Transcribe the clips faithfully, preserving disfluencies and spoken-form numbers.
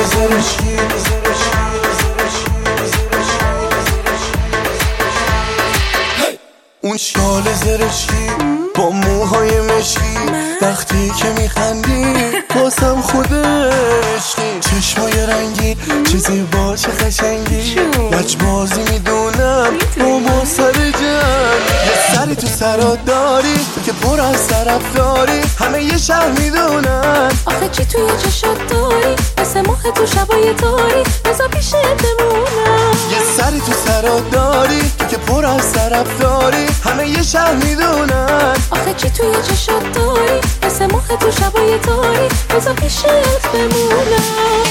زرشکی اون شال زرشکی با موهای مشکی وقتی که میخندی بازم خود عشقی چشمای رنگی چه زیبا چه قشنگی لجبازی میدونم با ما سر جنگ یه سری تو سرات داری که پر از طرف داری همه یه شهر میدونن آخه چی توی چشات داری مثل ماه تو شبای تاری بذار پیشت بمونم یه سری تو سرات داری که پر از طرف داری همه یه شهر میدونن آخه چی توی چشات داری مثل ماه تو شبای تاری بذار پیشت بمونم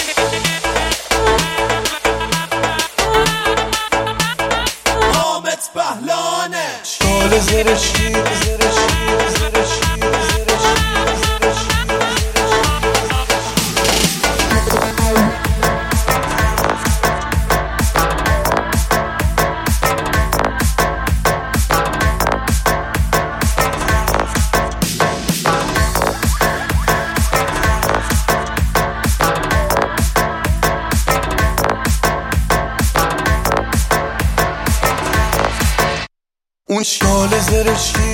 حامد پهلانه شال زرشکی زرشکی زرشکی اون شال زرشکی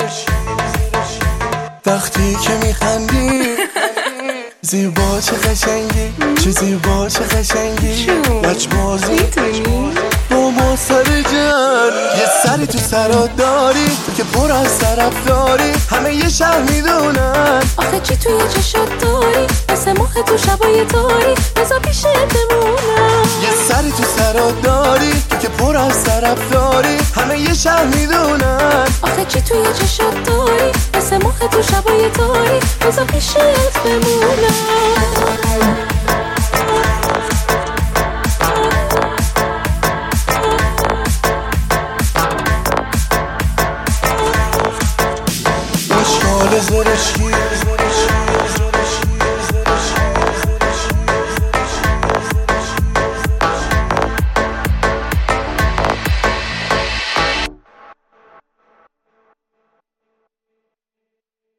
وقتی که میخندی زیبا چه قشنگی چه زیبا چه قشنگی لجبازی با ما سر جنگ یه سری تو سرات داری که پر از طرف داری همه یه شهر میدونن آخه چی توی چشات داری مثل ماه تو شبای تاری بذار پیشت بمونم یه سری تو سرات داری که پر از طرف داری همه یه شهر میدونن آخه چی توی چشات داری مثل ماه تو شبای تاری بذار پیشت بمونم اون شال زرشکی